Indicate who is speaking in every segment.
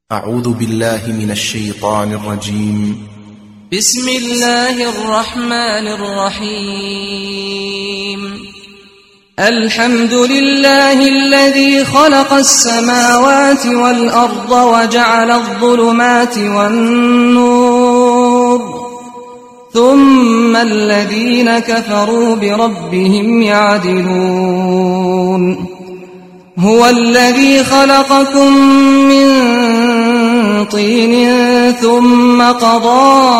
Speaker 1: أعوذ بالله من الشيطان الرجيم.
Speaker 2: بسم الله الرحمن الرحيم. الحمد لله الذي خلق السماوات والأرض وجعل الظلمات والنور ثم الذين كفروا بربهم يعدلون. هو الذي خلقكم من طين ثم قضى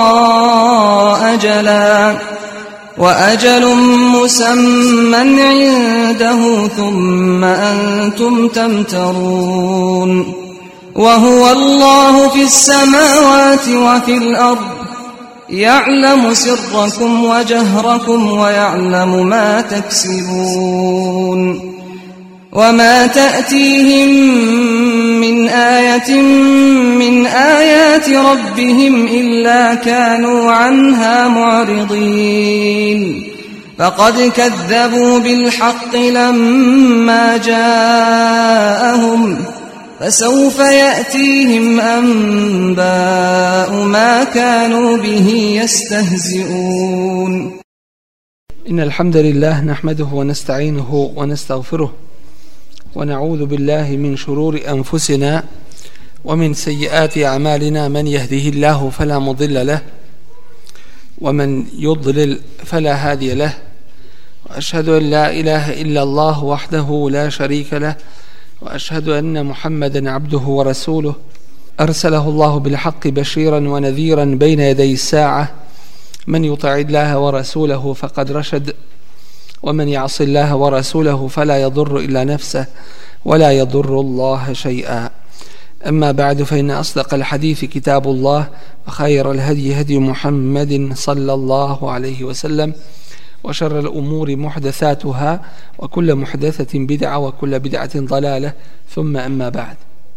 Speaker 2: أجلا وأجل مسمى عنده ثم أنتم تمترون. وهو الله في السماوات وفي الأرض يعلم سركم وجهركم ويعلم ما تكسبون. وما تأتيهم من آية من آيات ربهم إلا كانوا عنها معرضين. فقد كذبوا بالحق لما جاءهم فسوف يأتيهم أنباء ما كانوا به يستهزئون.
Speaker 3: إن الحمد لله نحمده ونستعينه ونستغفره ونعوذ بالله من شرور أنفسنا ومن سيئات أعمالنا. من يهده الله فلا مضل له ومن يضلل فلا هادي له. وأشهد أن لا إله إلا الله وحده لا شريك له وأشهد أن محمدا عبده ورسوله أرسله الله بالحق بشيرا ونذيرا بين يدي الساعة. من يطع الله ورسوله فقد رشد ومن يعص الله ورسوله فلا يضر إلا نفسه ولا يضر الله شيئا. أما بعد، فإن أصدق الحديث كتاب الله وخير الهدي هدي محمد صلى الله عليه وسلم وشر الأمور محدثاتها وكل محدثة بدعة وكل بدعة ضلالة ثم أما بعد.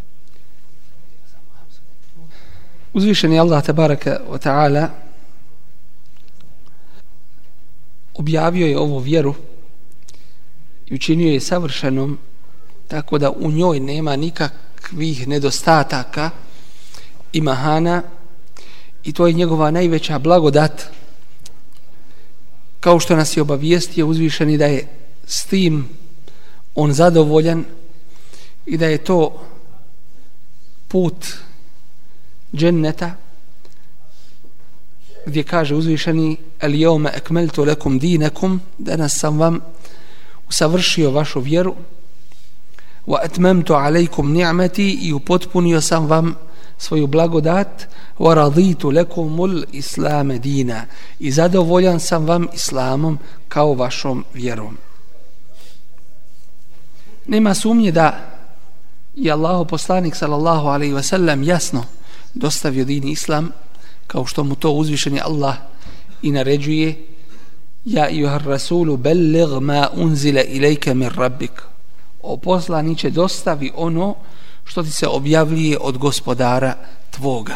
Speaker 3: Uzvišeni Allah tabaraka wa ta'ala objavio je ovu vjeru i učinio je savršenom, tako da u njoj nema nikakvih nedostataka i mahana, i to je njegova najveća blagodat, kao što nas je obavijestio uzvišeni da je s tim on zadovoljan i da je to put dženneta, gdje kaže uzvišeni: al-yawma akmaltu lakum dinakum, danas sam vam usavršio vašu vjeru, wa atmamtu alaykum ni'mati, i upotpunio sam vam svoju blagodat, wa raditu lakumul islam dina, i zadovoljan sam vam islamom kao vašom vjerom. Nema sumnje da je Allahov poslanik sallallahu alejhi ve sellem jasno dostavio din islam, kao što mu to uzvišeni Allah i naređuje: ja ejuhar rasulu belligh ma unzila ilejke min rabbik, o poslaniće dostavi ono što ti se objavljuje od gospodara tvoga.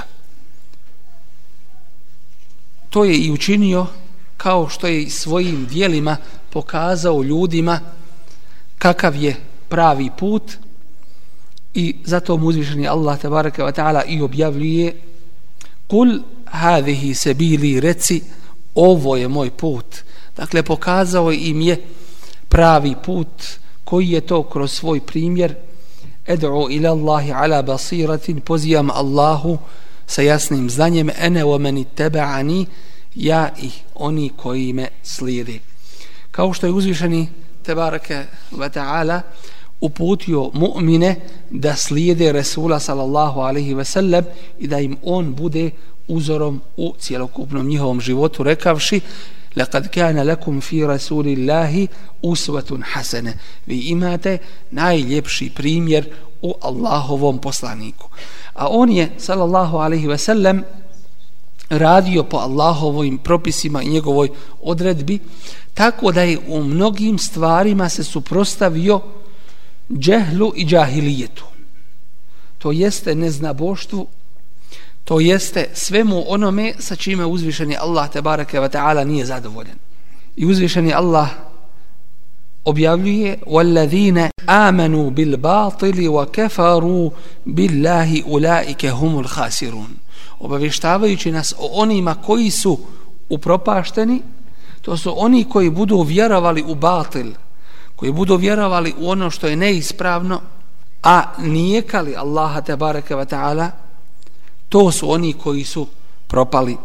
Speaker 3: To je i učinio, kao što je svojim djelima pokazao ljudima kakav je pravi put, i zato mu uzvišeni Allah tabaraka wa ta'ala i objavljuje: kul hadihi sebili, reci ovo je moj put. Dakle, pokazao im je pravi put. Koji je to? Kroz svoj primjer: ed'u ila Allahi ala basiratin, pozivam Allahu sa jasnim znanjem, ene wa man ittaba'ani, ja i oni koji me slijede. Kao što je uzvišeni tabaraka wa ta'ala uputio mu'mine da slijede Resula sallallahu alaihi ve sellem i da im on bude uzorom u cjelokupnom njihovom životu, rekavši: laqad kana lakum fi rasulillahi uswatun hasana, vi imate najljepši primjer u Allahovom poslaniku. A on je sallallahu alaihi ve sellem radio po Allahovim propisima i njegovoj odredbi, tako da je u mnogim stvarima se suprotstavio džehlu i džahilijetu, to jeste neznaboštvu, to jeste svemu onome sa čime uzvišeni Allah tebareke ve ta'ala nije zadovoljan. I uzvišeni Allah objavljuje وَالَّذِينَ آمَنُوا بِالْبَاطِلِ وَكَفَرُوا بِاللَّهِ أُولَئِكَ هُمُ الْخَاسِرُونَ, obavještavajući nas o onima koji su upropašteni. To su oni koji budu vjerovali u batil, koji budu vjerovali u ono što je neispravno, a nijekali Allaha tebareke ve taala. To su oni koji su propali.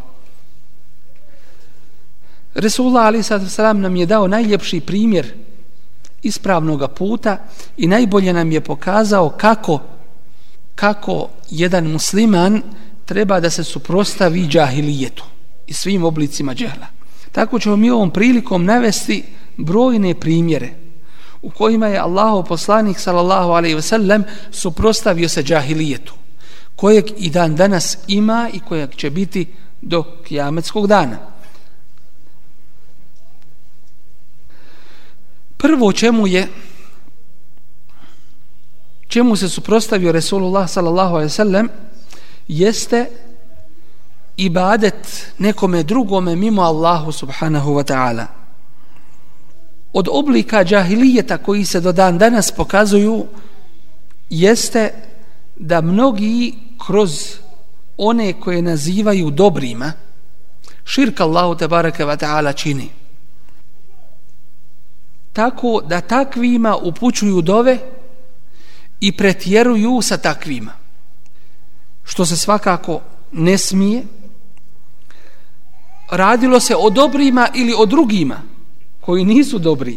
Speaker 3: Resulullah alejhi selam nam je dao najljepši primjer ispravnoga puta i najbolje nam je pokazao kako jedan musliman treba da se suprotstavi džahilijetu i svim oblicima džehla. Tako ćemo mi ovom prilikom navesti brojne primjere u kojima je Allahov poslanik sallallahu alejhi ve sellem suprotstavio se džahilijetu, kojeg i dan danas ima i kojeg će biti do kijametskog dana. Prvo čemu se suprotstavio Resulullah sallallahu alejhi ve sellem jeste ibadet nekome drugome mimo Allahu subhanahu wa ta'ala. Od oblika džahilijeta koji se do dan danas pokazuju jeste da mnogi kroz one koje nazivaju dobrima širk Allahu tebareke ve ta'ala čini, tako da takvima upućuju dove i pretjeruju sa takvima, što se svakako ne smije. Radilo se o dobrima ili o drugima koji nisu dobri.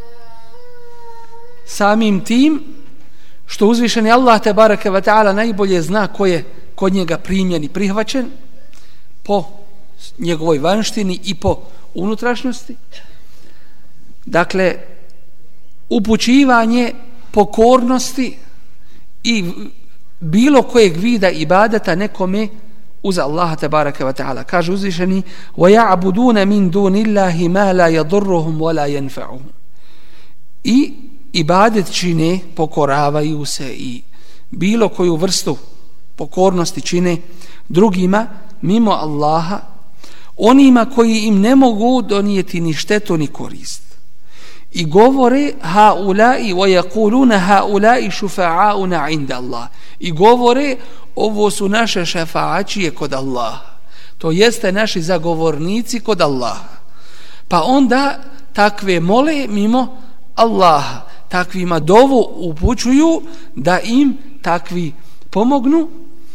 Speaker 3: Samim tim što uzvišeni Allah tebareke ve taala najbolje zna ko je kod njega primljen i prihvaćen po njegovoj vanštini i po unutrašnjosti. Dakle, upućivanje pokornosti i bilo kojeg vida ibadeta nekome uz Allaha tebareke ve taala. Kaže uzvišeni: وَيَعْبُدُونَ مِنْ دُونِ اللَّهِ مَا لَا يَضُرُّهُمْ وَلَا يَنْفَعُهُمْ. I ibadet čine, pokoravaju se i bilo koju vrstu pokornosti čine drugima mimo Allaha, onima koji im ne mogu donijeti ni štetu ni korist. I govore haulai wa yaquluna haulai shufa'auna 'inda Allah. I govore ovo su naše šefaatčije kod Allaha. To jeste naši zagovornici kod Allaha. Pa onda takve mole mimo Allaha. Takvima dovu upućuju da im takvi pomognu.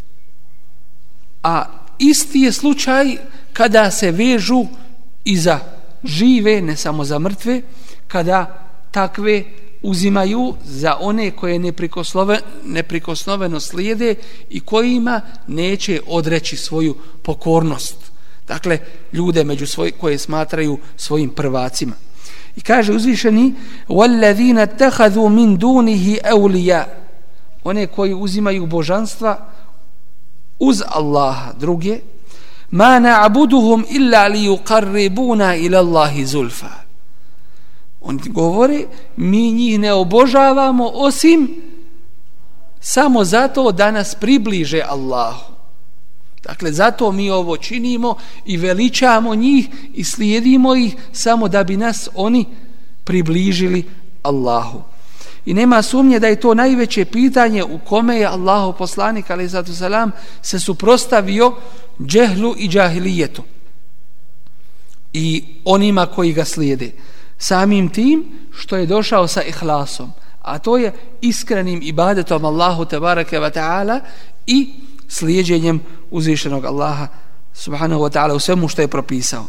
Speaker 3: A isti je slučaj kada se vežu i za žive, ne samo za mrtve, kada takve uzimaju za one koje neprikosnoveno slijede i kojima neće odreći svoju pokornost. Dakle, ljude koje smatraju svojim prvacima. I kaže uzvišeni: وَالَّذِينَ اتَّخَذُوا مِنْ دُونِهِ أَوْلِيَا. One koji uzimaju božanstva uz Allaha druge, مَا نَعْبُدُهُمْ إِلَّا لِيُقَرِّبُونَا إِلَى اللَّهِ زُلْفَى. Oni govore, mi njih ne obožavamo osim samo zato da nas približe Allahu. Dakle, zato mi ovo činimo i veličamo njih i slijedimo ih samo da bi nas oni približili Allahu. I nema sumnje da je to najveće pitanje u kome je Allahov poslanik alejhi selam se suprotstavio džehlu i džahilijetu i onima koji ga slijede. Samim tim što je došao sa ihlasom, a to je iskrenim ibadetom Allahu tebareke ve taala i slijeđenjem uzvišenog Allaha subhanahu wa ta'ala u svemu što je propisao.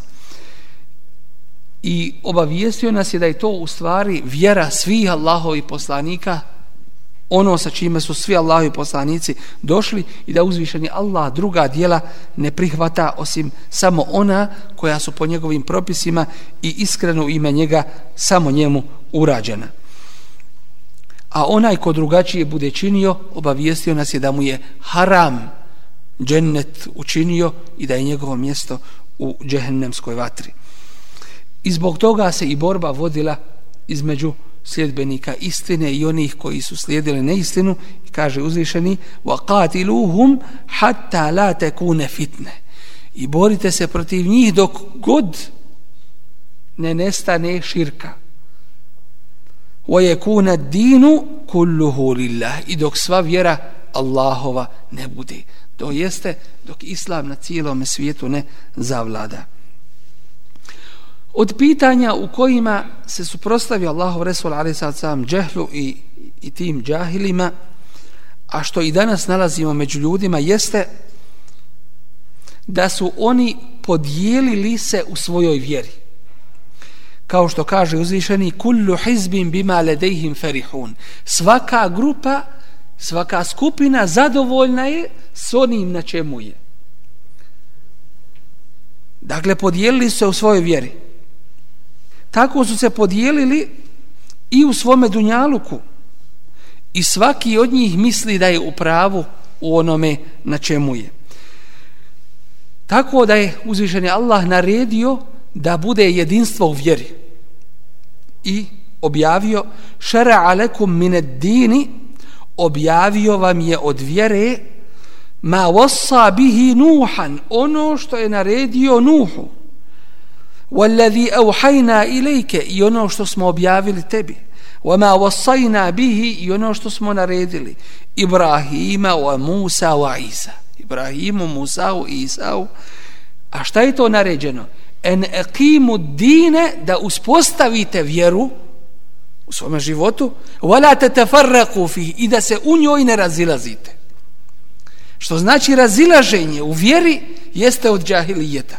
Speaker 3: I obavijestio nas je da je to u stvari vjera svih Allahovih poslanika, ono sa čime su svi Allahovi poslanici došli, i da uzvišeni Allah druga djela ne prihvata osim samo ona koja su po njegovim propisima i iskreno u ime njega samo njemu urađena. A onaj ko drugačije bude činio, obavijestio nas je da mu je haram džennet učinio i da je njegovo mjesto u džehennemskoj vatri. I zbog toga se i borba vodila između sljedbenika istine i onih koji su slijedili neistinu. I kaže uzvišeni: وَقَاتِلُوهُمْ حَتَّى لَا تَكُونَ فِتْنَةً. I borite se protiv njih dok god ne nestane širka. وَيَكُونَ الدِّينُ كُلُّهُ لِلَّهِ i dok sva vjera Allahova ne bude. To jeste dok Islam na cijelom svijetu ne zavlada. Od pitanja u kojima se suprotstavio Allahov Resul alejhi salam džehlu i tim džahilima, a što i danas nalazimo među ljudima, jeste da su oni podijelili se u svojoj vjeri. Kao što kaže uzvišeni kullu hizbin bima ladejhim farihun. Svaka grupa, svaka skupina zadovoljna je s onim na čemu je. Dakle, podijelili se u svojoj vjeri. Tako su se podijelili i u svome dunjaluku. I svaki od njih misli da je u pravu u onome na čemu je. Tako da je uzvišeni Allah naredio da bude jedinstvo u vjeri. I objavio šara'a lekum min ad-dini, objavio vam je od vjere ma wassa bihi Nuhan, ono što je naredio Nuhu, wallazi awhayna ilayka, i ono što smo objavili tebi, wama wassayna bihi, i ono što smo naredili Ibrahima wa Musa wa Isa, Ibrahimu, Musau i Isau. A šta je to naređeno? En eqimu dine, da uspostavite vjeru u svom životu, wala tatafarraqu fi, i da se u njoj ne razilazite. Što znači razilaženje u vjeri jeste od džahilijeta.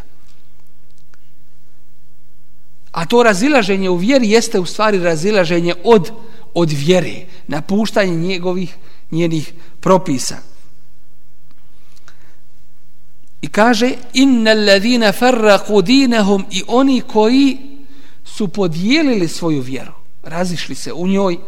Speaker 3: A to razilaženje u vjeri jeste u stvari razilaženje od vjere, napuštanje njenih propisa. I kaže innal ladina farraqu dinahum, i oni koji su podijelili svoju vjeru, razišli se u njoj,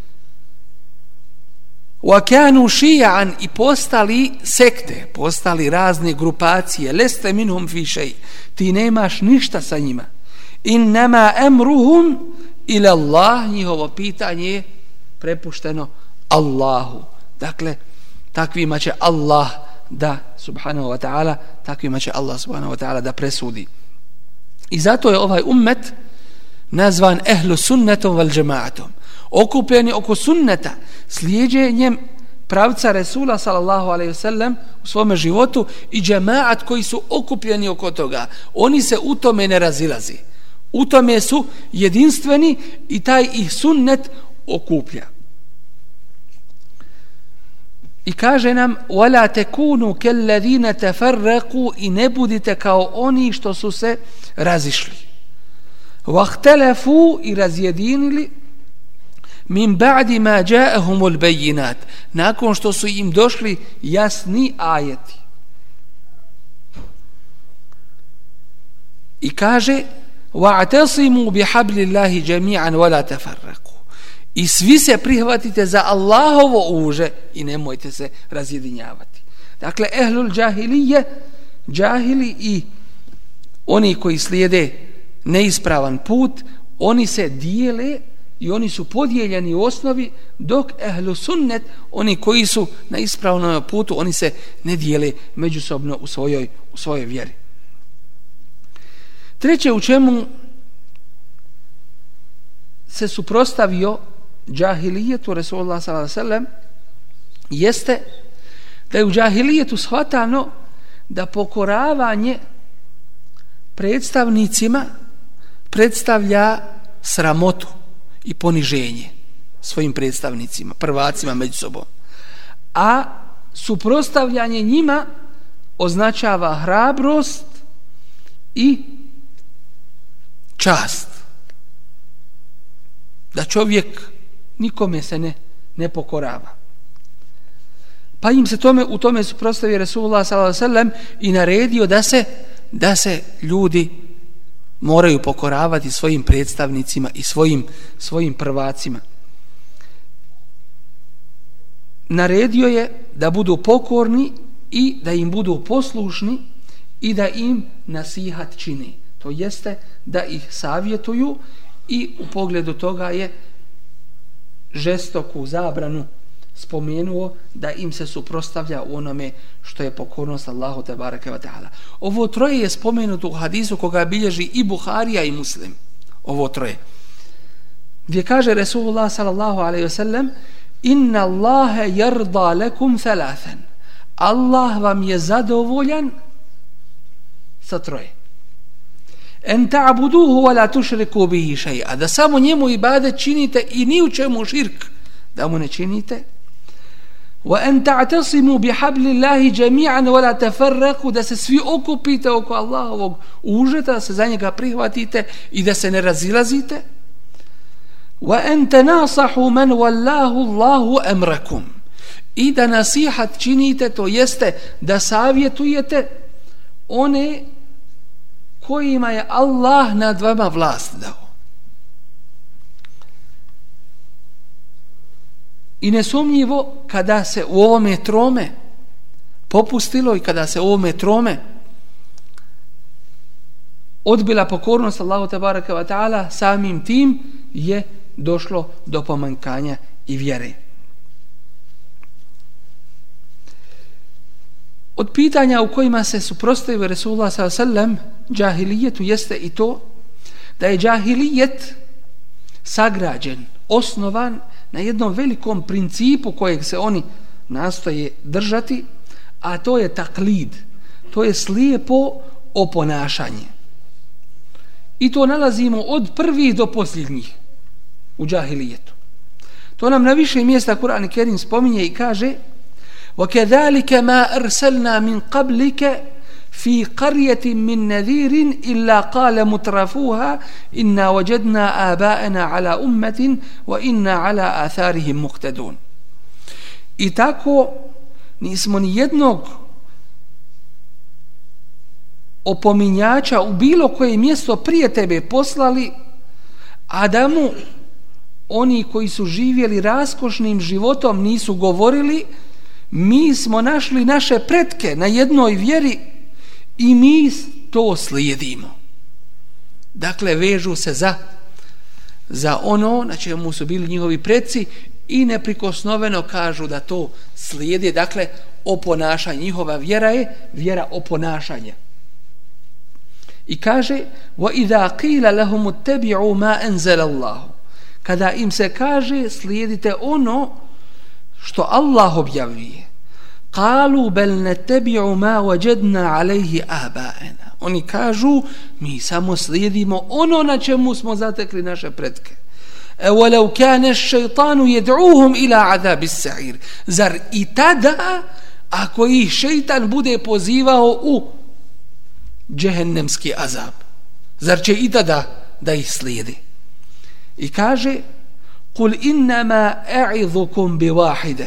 Speaker 3: wa kanu shi'an, i postali sekte, postali razne grupacije, leste minhum fi shay, ti nemaš ništa sa njima, innama amruhum ila Allah, njihovo pitanje je prepušteno Allahu. Dakle, takvima će Allah da subhanahu wa ta'ala, takvima će Allah subhanahu wa ta'ala da presudi. I zato je ovaj ummet nazvan ehlu sunnetom val džemaatom, okupljeni oko sunneta, slijeđenjem pravca Resula sallallahu alaihi wasallam u svome životu, i džemaat koji su okupljeni oko toga. Oni se u tome ne razilazi, u tome su jedinstveni i taj ih sunnet okuplja. I kaže nam wala takunu kalladina tafarraqu, i ne budite kao oni što su se razišli, wahtalafu, i razjedinili, min ba'di ma ja'ahumul bayinat, nakon što su im došli jasni ajeti. I kaže wa'tasimu bihablillahi jami'an wala tafarraqu, i svi se prihvatite za Allahovo uže i nemojte se razjedinjavati. Dakle, ehlul džahilije, džahili i oni koji slijede neispravan put, oni se dijele i oni su podijeljeni u osnovi, dok ehlu sunnet, oni koji su na ispravnom putu, oni se ne dijele međusobno u svojoj vjeri. Treće, u čemu se suprotstavio džahilijetu Resulullah sallallahu alejhi ve sellem, jeste da je u džahilijetu shvatano da pokoravanje predstavnicima predstavlja sramotu i poniženje svojim predstavnicima, prvacima među sobom, a suprotstavljanje njima označava hrabrost i čast, da čovjek nikome se ne pokorava. Pa im se u tome suprotstavio Resulullah sallallahu alejhi ve sellem i naredio da se ljudi moraju pokoravati svojim predstavnicima i svojim prvacima. Naredio je da budu pokorni i da im budu poslušni i da im nasihat čini. To jeste da ih savjetuju, i u pogledu toga je žestoku zabranu spomenuo da im se suprotstavlja u onome što je pokornost Allahu tebareke ve taala. Ovo troje je spomenuto u hadisu koga bilježi i Buharija i Muslim. Ovo troje. gdje kaže Resulullah sallallahu alaihi wasallam: inna Allahe yarda lakum thalathan, Allah vam je zadovoljan sa troje. En ta'buduhu wa la tušriku bihi še'a, da samo njemu ibadet činite i ni u čemu širk da mu ne činite. Wa en ta'tasimu bihablillahi jami'an wa la tafarraqu, da se svi okupite oko Allahovog užeta, da se za njega prihvatite i da se ne razilazite. Wa en tenasahu man wallahu Allahu amrakum, i da nasihat činite, to jeste da savjetujete one kojima je Allah nad vama vlast dao. I nesumnjivo, kada se u ovome trome popustilo i kada se u ovome trome odbila pokornost Allahu tebareke ve taala, samim tim je došlo do pomankanja i vjere. Od pitanja u kojima se suprotstavio Resulullah sallallahu alejhi ve sellem džahilijetu jeste i to da je džahilijet sagrađen, osnovan na jednom velikom principu kojeg se oni nastoje držati, a to je taklid, to je slijepo oponašanje. I to nalazimo od prvih do posljednjih u džahilijetu. To nam na više mjesta Kur'an Kerim spominje i kaže: وَكَذَلِكَ مَا أَرْسَلْنَا مِنْ قَبْلِكَ في قرية من نذير إلا قال مترفوها إنا وجدنا آباءنا على أمة وإنا على آثارهم مقتدون. I tako nismo ni jednog opominjača u bilo koje mjesto prije tebe poslali, a da mu oni koji su živjeli raskošnim životom nisu govorili: mi smo našli naše pretke na jednoj vjeri i mi to slijedimo. Dakle, vežu se za ono na čemu su bili njihovi preci i neprikosnoveno kažu da to slijede. Dakle, oponašanje, njihova vjera je vjera oponašanja. I kaže: وَإِذَا قِيلَ لَهُمُ اتَّبِعُوا مَا أَنزَلَ اللَّهُ, kada im se kaže slijedite ono što Allah objavljuje, قالوا بل نتبع ما وجدنا عليه آباءنا, oni kažu mi samo slijedimo ono na čemu smo zatekli naše pretke. ولو كان الشيطان يدعوهم إلى عذاب السعير, zar i tada ako ih šejtan bude pozivao u džehennemski azab, zar će i tada da ih slijedi? I kaže: قل إنما أعظكم بواحدة,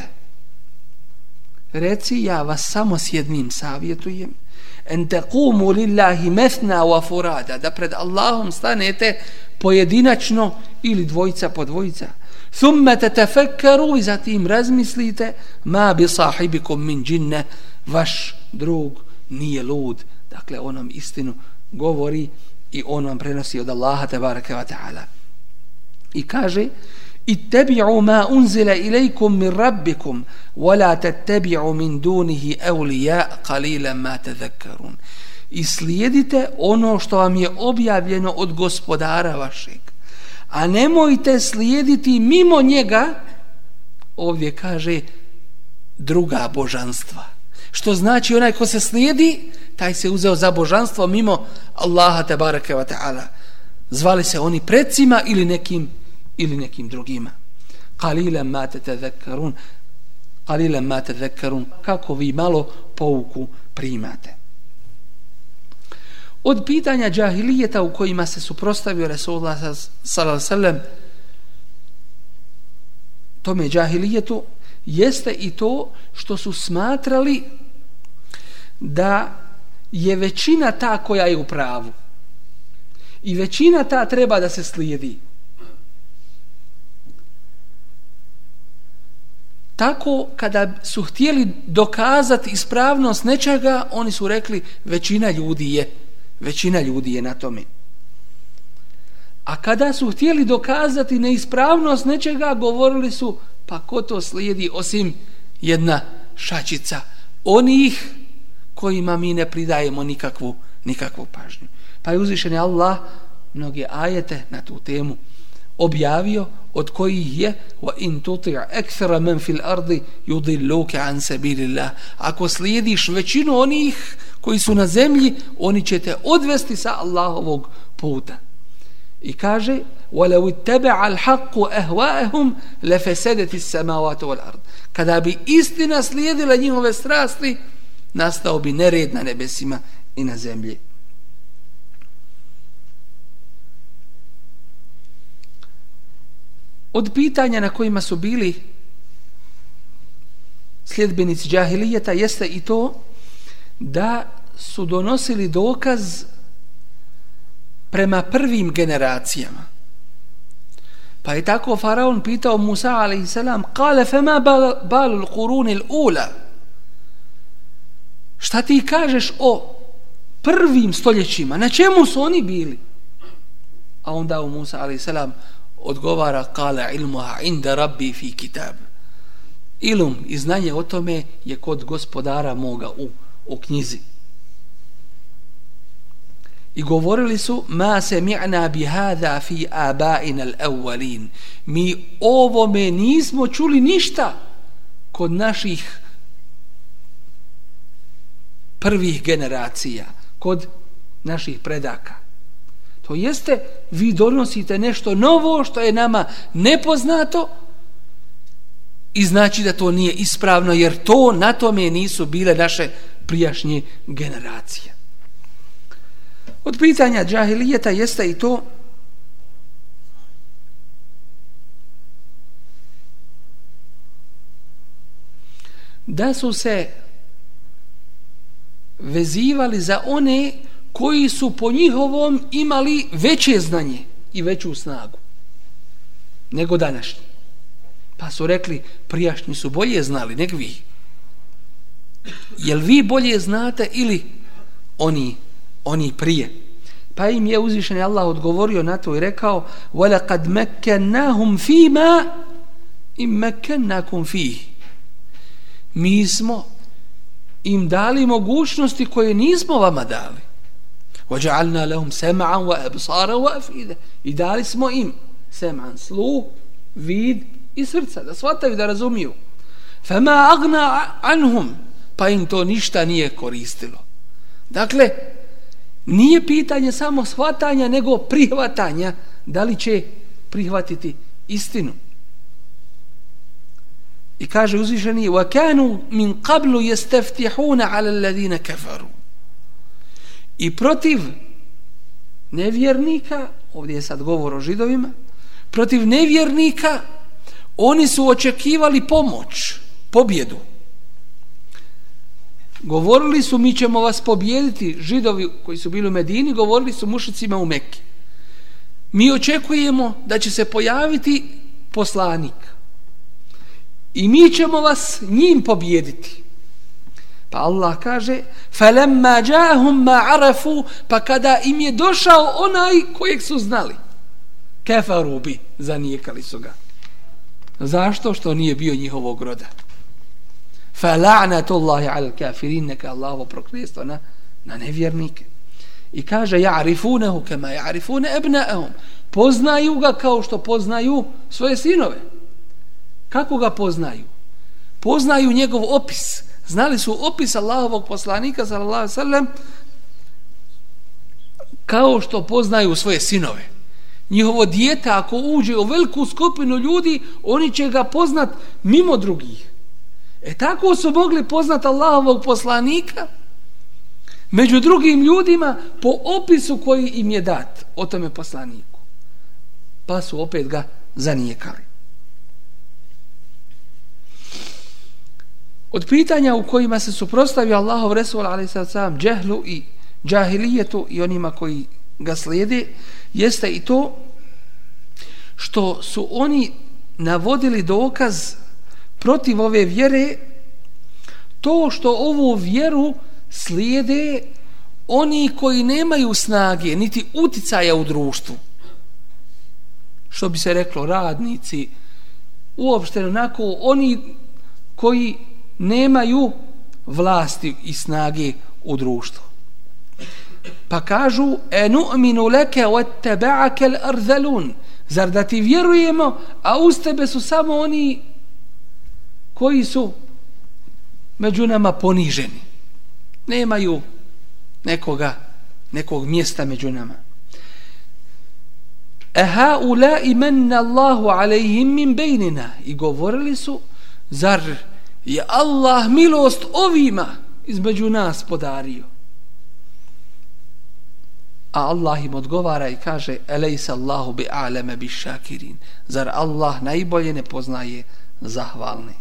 Speaker 3: reci ja vas samo s jednim savjetujem, en tequmu lillahi methna wa furada, da pred Allahom stanete pojedinačno ili dvojica po dvojica, thumma tatafakkaru, i zatim razmislite, ma bi sahibikum min džinne, vaš drug nije lud. Dakle, on vam istinu govori i on vam prenosi od Allaha tebareke ve taala. I kaže: ittabi'u ma unzila ilaykum min rabbikum wa la tattabi'u min dunihi awliya qalilan ma tadhakkarun, i slijedite ono što vam je objavljeno od gospodara vašeg, a nemojte slijediti mimo njega, ovdje kaže, druga božanstva. Što znači onaj ko se slijedi, taj se uzeo za božanstvo mimo Allaha tebareke ve taala, zvali se oni precima ili nekim drugima. Qalilan ma tatadhakkarun, qalilan ma tadhakkarun, kako vi malo pouku primate. Od pitanja džahilijeta u kojima se suprotstavio Resulullah sallallahu alejhi ve sellem tome džahilijetu jeste i to što su smatrali da je većina ta koja je u pravu i većina ta treba da se slijedi. Tako kada su htjeli dokazati ispravnost nečega, oni su rekli većina ljudi je na tome. A kada su htjeli dokazati neispravnost nečega, govorili su pa ko to slijedi osim jedna šačica onih kojima mi ne pridajemo nikakvu pažnju. Pa je uzvišeni Allah mnoge ajete na tu temu objavio, od kojih je وَإِن تُطِعْ أَكْثَرَ مَنْ فِي الْأَرْضِ يُضِلُّوكَ عَنْ سَبِيلِ اللَّهِ. Ako slijediš većinu onih koji su na zemlji, oni će te odvesti sa Allahovog puta. I kaže وَلَوِ اتَّبَعَ الْحَقُّ أَهْوَاءَهُمْ لَفَسَدَتِ السَّمَاوَاتُ وَالْأَرْضِ. Kada bi istina slijedila njihove strasti, nastao bi nered na nebesima i na zemlji. Od pitanja na kojima su bili sljedbenici džahilijeta jeste i to da su donosili dokaz prema prvim generacijama. Pa je tako faraon pitao Musa a.s. Kale fema balul qurunil ula. Šta ti kažeš o prvim stoljećima? Na čemu su oni bili? A onda u Musa a.s. odgovara kale ilmuha inda rabbi fi kitab. Ilum i znanje o tome je kod gospodara moga u knjizi. I govorili su ma sami'na bi hada fi abaina al-awwalin. Mi ovome nismo čuli ništa kod naših prvih generacija, kod naših predaka. To jeste, vi donosite nešto novo što je nama nepoznato i znači da to nije ispravno, jer to na tome nisu bile naše prijašnje generacije. Od pitanja džahilijeta jeste i to da su se vezivali za one koji su po njihovom imali veće znanje i veću snagu nego današnji. Pa su rekli, prijašnji su bolje znali nego vi. Jel vi bolje znate ili oni prije? Pa im je uzvišeni Allah odgovorio na to i rekao وَلَقَدْ مَكَّنَّاهُمْ فِي مَا إِمْ مَكَّنَّاكُمْ فِيهِ. Mi smo im dali mogućnosti koje nismo vama dali. وَجَعَلْنَا لَهُمْ سَمْعًا وَأَبْصَارًا وَأَفْئِدَةً. I dali smo im sem'an, sluh, vid i srca, da shvataju, da razumiju. فَمَا أَغْنَا عَنْهُمْ. Pa im to ništa nije koristilo. Dakle, nije pitanje samo shvatanja, nego prihvatanja, da li će prihvatiti istinu. I kaže uzvišeni وَكَانُوا مِنْ قَبْلُ يَسْتَفْتِحُونَ عَلَى الَّذِينَ كَفَرُوا. I protiv nevjernika, ovdje je sad govor o židovima, protiv nevjernika oni su očekivali pomoć, pobjedu. Govorili su, mi ćemo vas pobijediti. Židovi koji su bili u Medini govorili su mušicima u Mekki, mi očekujemo da će se pojaviti poslanik i mi ćemo vas njim pobijediti. Pa Allah kaže فَلَمَّا جَاهُمْ مَا عَرَفُوا. Pa kada im je došao onaj kojeg su znali, kefaru bi, zanijekali su ga. Zašto? Što nije bio njihovog roda. فَلَعْنَةُ اللَّهِ عَلَى الْكَافِرِينَ. Neka Allahovo prokletstvo na nevjernike. I kaže يَعْرِفُونَهُ كَمَا يَعْرِفُونَ أَبْنَاءَهُمْ. Poznaju ga kao što poznaju svoje sinove. Kako ga poznaju? Poznaju njegov opis. Znali su opis Allahovog poslanika sallallahu alejhi ve sellem kao što poznaju svoje sinove. Njihovo dijete ako uđe u veliku skupinu ljudi, oni će ga poznat mimo drugih. Tako su mogli poznat Allahovog poslanika među drugim ljudima po opisu koji im je dat o tome poslaniku. Pa su opet ga zanijekali. Od pitanja u kojima se suprotstavio Allahov Resul a.s. džehlu i džahilijetu i onima koji ga slijede jeste i to što su oni navodili dokaz protiv ove vjere, to što ovu vjeru slijede oni koji nemaju snage niti uticaja u društvu, što bi se reklo radnici, uopšte onako oni koji nemaju vlasti i snage u društvu. Pa kažu enu'minu leke wattaba'aka al-ardhalun. Zar da ti vjerujemo, a uz tebe su samo oni koji su među nama poniženi. Nemaju nekog mjesta među nama. Haula'i manna Allahu alejhim min bejnina. I govorili su, zar je Allah milost ovima između nas podario? A Allah im odgovara i kaže elejsa Allahu bi a'lama bi šakirin. Zar Allah najbolje ne poznaje zahvalne?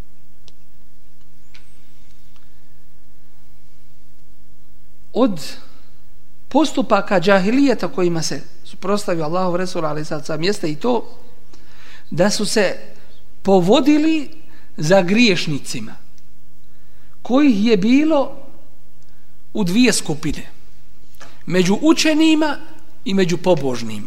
Speaker 3: Od postupaka džahilijeta kojima se suprotstavio Allahov Resul alejhi salatu jeste i to da su se povodili za griješnicima, kojih je bilo u dvije skupine, među učenima i među pobožnima.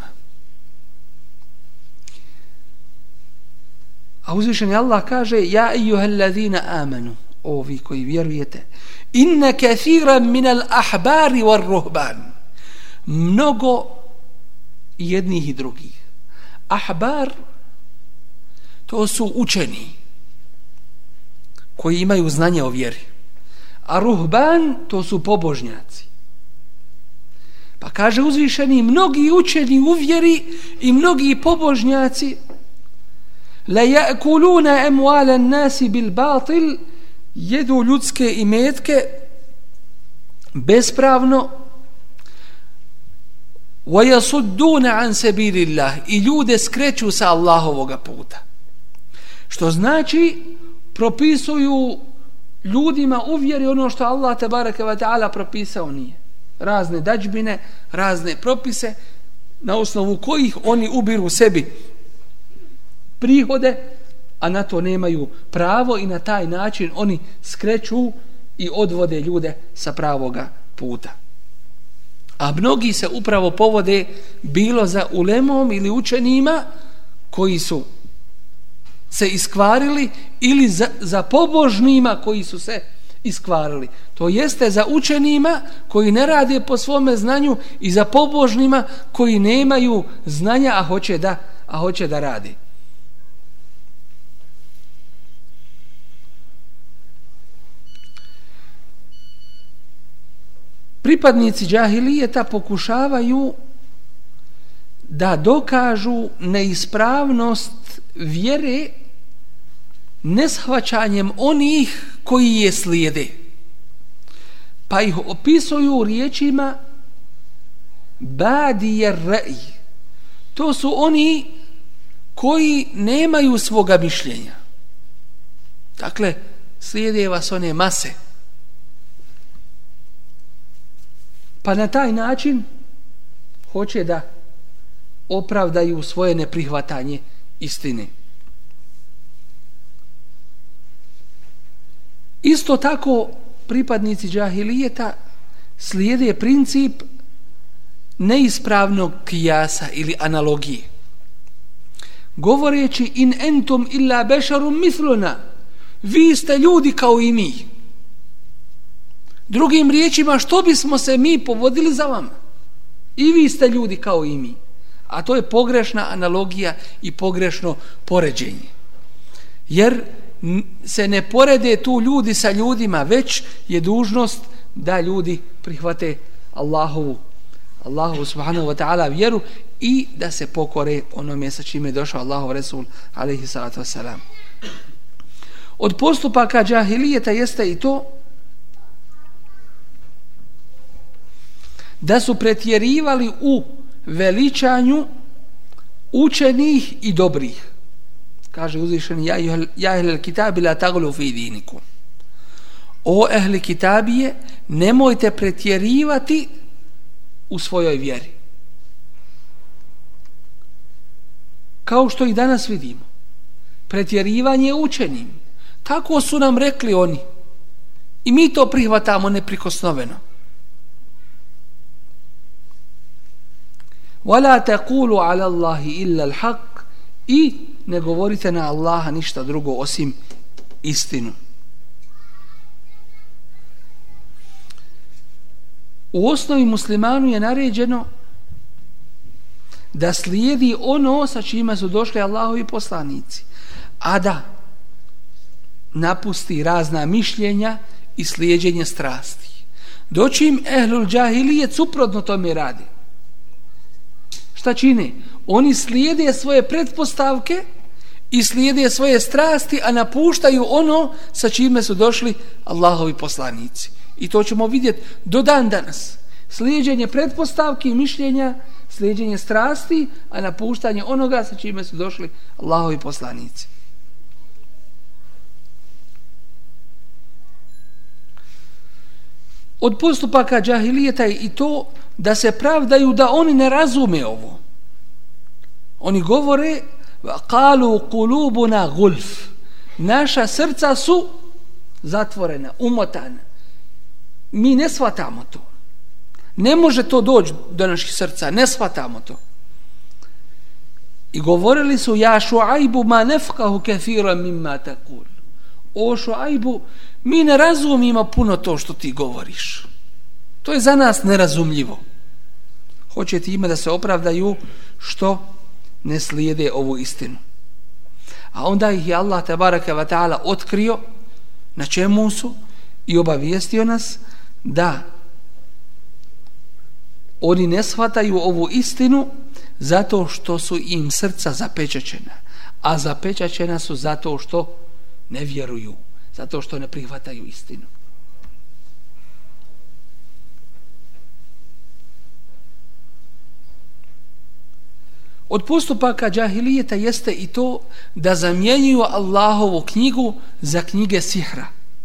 Speaker 3: A uzvišeni Allah kaže ja ejuhellazina amanu, ovi koji vjerujete, inna kathiran min al-ahbari war-ruhban, mnogo jednih i drugih. Ahbar, to su učeni koji imaju znanje o vjeri, a ruhban, to su pobožnjaci. Pa kaže uzvišeni, mnogi učeni u vjeri i mnogi pobožnjaci la ya'kuluna amwala an-nasi bil batil, jedu ljudske imetke bespravno, wa yasudduna an sabilillah, i ljude skreću sa Allahovoga puta. Što znači propisuju ljudima u vjeri ono što Allah tebareke ve taala propisao nije. Razne dadžbine, razne propise na osnovu kojih oni ubiru sebi prihode, a na to nemaju pravo, i na taj način oni skreću i odvode ljude sa pravoga puta. A mnogi se upravo povode bilo za ulemom ili učenima koji su se iskvarili, ili za pobožnima koji su se iskvarili. To jeste za učenima koji ne rade po svome znanju i za pobožnima koji nemaju znanja, a hoće da rade. Pripadnici džahilijeta pokušavaju da dokažu neispravnost vjere neshvaćanjem onih koji je slijede. Pa ih opisuju riječima badije ra'j. To su oni koji nemaju svoga mišljenja. Dakle, slijede vas one mase. Pa na taj način hoće da opravdaju svoje neprihvatanje istine. Isto tako pripadnici džahilijeta slijede princip neispravnog kijasa ili analogije, govoreći in entum illa bešarum misluna, vi ste ljudi kao i mi. Drugim riječima, što bismo se mi povodili za vama? I vi ste ljudi kao i mi. A to je pogrešna analogija i pogrešno poređenje. Jer se ne porede tu ljudi sa ljudima, već je dužnost da ljudi prihvate Allahovu subhanahu wa ta'ala vjeru i da se pokore onome sa čime je došao Allahov Resul alejhi salatu vesselam. Od postupaka džahilijeta jeste i to da su pretjerivali u veličanju učenih i dobrih. Kaže uzvišeni ja ehlel kitabi la taglu fi dinikum, o ehli kitabije, nemojte pretjerivati u svojoj vjeri. Kao što i danas vidimo, pretjerivanje učenim, tako su nam rekli oni i mi to prihvatamo neprikosnoveno. وَلَا تَقُولُوا عَلَى اللَّهِ إِلَّا الْحَقِّ, i ne govorite na Allaha ništa drugo osim istinu. U osnovi muslimanu je naređeno da slijedi ono sa čime su došli Allahovi poslanici, a da napusti razna mišljenja i slijeđenje strasti. Dočim ehlul džahilijet suprotno tome radi. Šta čine? Oni slijede svoje pretpostavke i slijede svoje strasti, a napuštaju ono sa čime su došli Allahovi poslanici. I to ćemo vidjeti do dan danas. Slijeđenje pretpostavki i mišljenja, slijeđenje strasti, a napuštanje onoga sa čime su došli Allahovi poslanici. Od postupaka džahilijeta je i to da se pravdaju da oni ne razume ovo. Oni govore qalu qulubuna gulf. Naša srca su zatvorena, umotana. Mi ne shvatamo to. Ne može to doći do naših srca, ne shvatamo to. I govorili su ja Šuajbu ma nefkahu kathiran mimma taqul. O Šuajbu, mi ne razumimo puno to što ti govoriš. To je za nas nerazumljivo. Hoće time da se opravdaju što ne slijede ovu istinu. A onda ih je Allah tabaraka wa ta'ala otkrio na čemu su i obavijestio nas da oni ne shvataju ovu istinu zato što su im srca zapečaćena, a zapečaćena su zato što ne vjeruju, zato što ne prihvataju istinu. Od postupaka džahilijeta jeste i to da zamjenjuju Allahovu knjigu za knjige sihra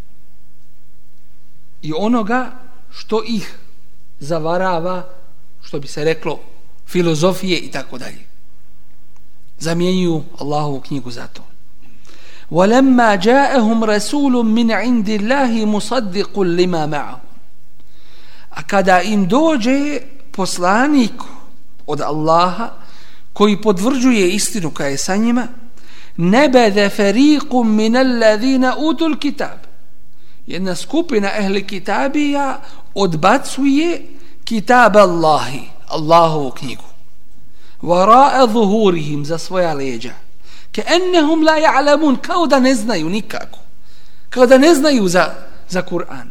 Speaker 3: i onoga što ih zavarava, što bi se reklo filozofije i tako dalje. Zamjenjuju Allahovu knjigu za to. وَلَمَّا جَاءَهُمْ رَسُولٌ مِنْ عِنْدِ اللَّهِ مُصَدِّقٌ لِمَا مَعَهُمْ. A kada im dođe poslanik od Allaha koji potvrđuje istinu koja je sa njima, nebede feriqum min alladhina utul kitab. Jedna skupina ehli kitabija odbacuje kitab Allahi, Allahovu knjigu. Vara'a zuhurihim, za svoja leđa. Keennehum la ja'lamun, kao da ne znaju nikako. Kao da ne znaju za Kur'an.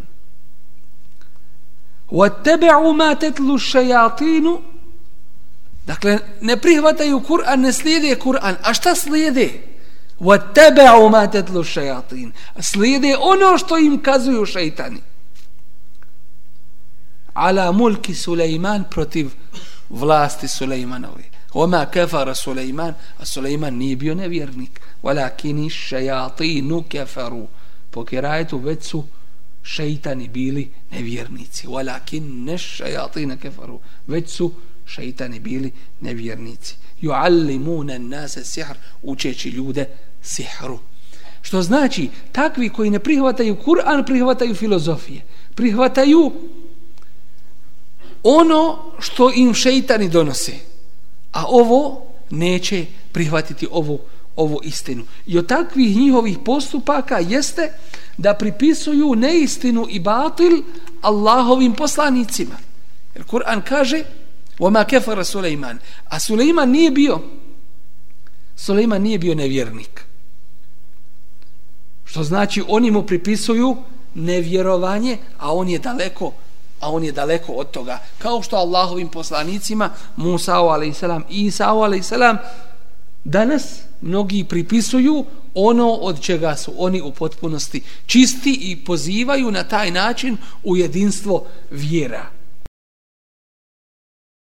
Speaker 3: Wattaba'u ma tatlu ash-shayatinu. Dakle, ne prihvataju Kur'an, ne slijede Kur'an. A šta slijede? وَاتَّبَعُوا مَا تَتْلُوا الشَّيَاطِينَ. Slijede ono što im kazuju šeitani. Ala mulki Sulejman, protiv vlasti Sulejmanove. وَمَا كَفَرَ Sulejman, a Sulejman nije bio nevjernik. وَلَكِنِ الشَّيَاطِينُ كَفَرُوا. Po kirajetu već su šeitani bili nevjernici. وَلَكِنَّ الشَّيَاطِينَ كَفَرُوا. Već su šeitani bili nevjernici. Yuallimuna an-nasa sihr, učeći ljude sihru. Što znači, takvi koji ne prihvataju Kur'an, prihvataju filozofije. Prihvataju ono što im šeitani donose. A ovo neće prihvatiti ovu istinu. I od takvih njihovih postupaka jeste da pripisuju neistinu i batil Allahovim poslanicima. Jer Kur'an kaže وَمَا كَفَرَ Sulejman. A Sulejman nije bio nevjernik. Što znači oni mu pripisuju nevjerovanje, a on je daleko od toga. Kao što Allahovim poslanicima Musa'u a.s. i Isa'u a.s. danas mnogi pripisuju ono od čega su oni u potpunosti čisti i pozivaju na taj način u jedinstvo vjera.